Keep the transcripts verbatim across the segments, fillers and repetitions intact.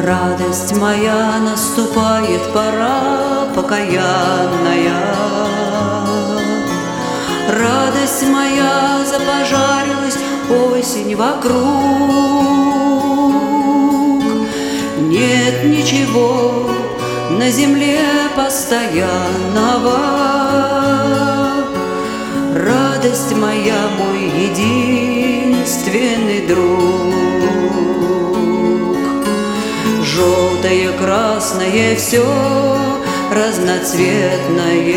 Радость моя, наступает пора покаянная. Радость моя, запожарилась осень вокруг. Нет ничего на земле постоянного. Радость моя, мой единственный друг. Желтое, красное, все разноцветное.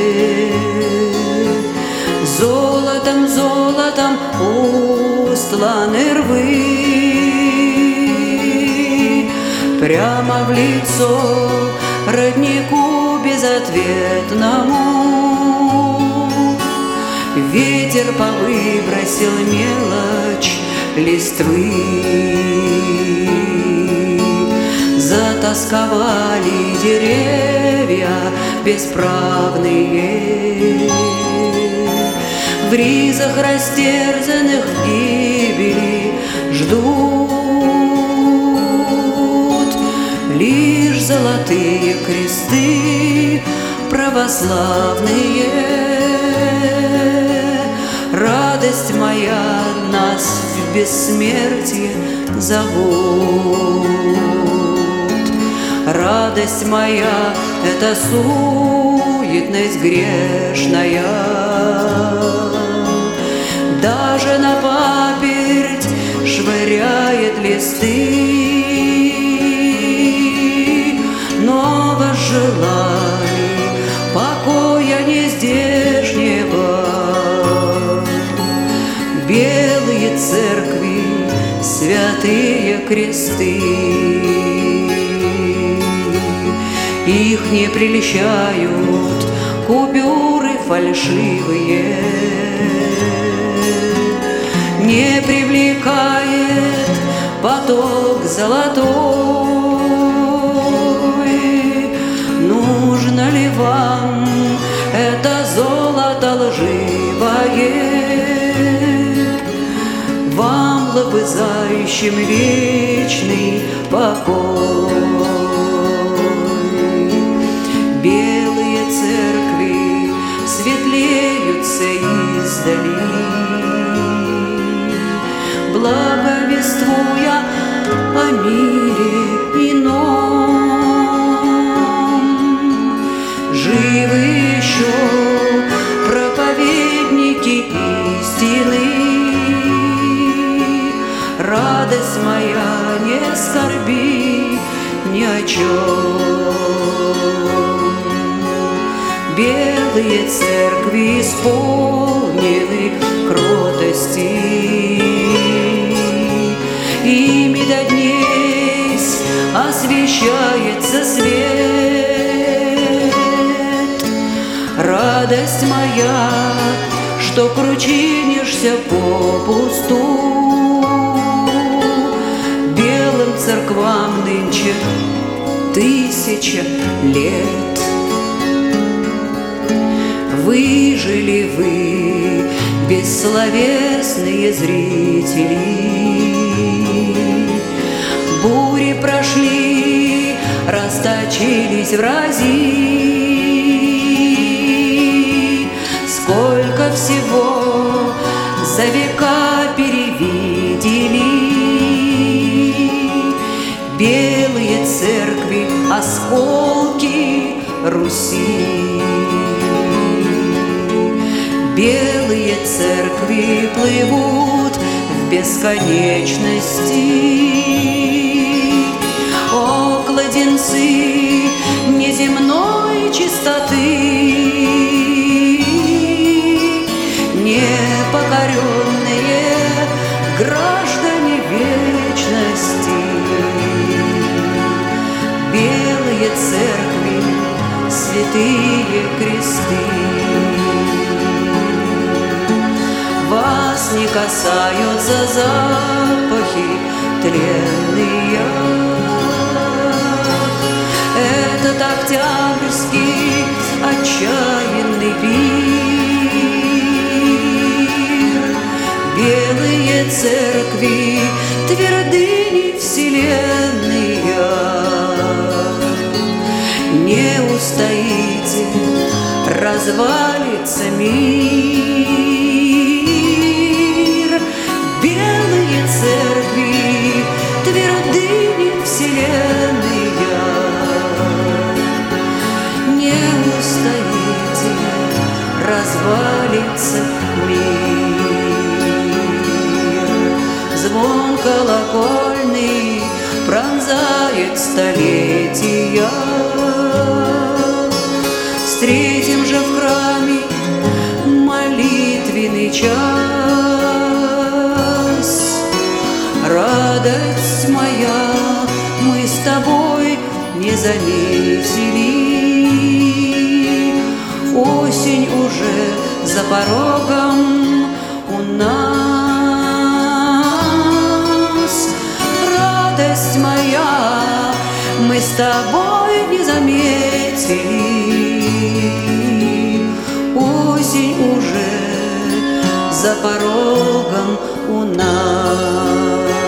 Золотом, золотом устланы рвы. Прямо в лицо роднику безответному ветер повыбросил мелочь листвы. Затасковали деревья бесправные, в ризах растерзанных гибели ждут лишь золотые кресты православные. Радость моя, нас в бессмертие зовут. Радость моя — это суетность грешная. Даже на паперть швыряет листы, но возжелай покоя нездешнего. Белые церкви, святые кресты, их не прельщают купюры фальшивые, не привлекает поток золотой. Нужно ли вам это золото лживое, вам, лобызающим вечный покой? Белые церкви светлеются издали, благовествуя о мире ином. Живы еще проповедники истины. Радость моя, не скорби ни о чем. Белые церкви исполнены кротости, ими до дней освещается свет. Радость моя, что кручинишься попусту, белым церквам нынче тысяча лет. Выжили вы, бессловесные зрители, бури прошли, расточились врази. Сколько всего за века перевидели, белые церкви, осколки Руси. Белые церкви плывут в бесконечности, о, кладенцы неземной чистоты, непокоренные граждане вечности. Белые церкви, святые кресты, вас не касаются запахи тленные. Этот октябрьский отчаянный пир, белые церкви, твердыни вселенная. устоите, развалится мир. Белые церкви, твердыни вселенная, не устоите, развалится мир. Звон колокольный пронзает столетия. Встретим же в храме молитвенный час. Радость моя, мы с тобой не заметили. Осень уже за порогом у нас. Радость моя, мы с тобой не заметили. Осень уже за порогом у нас.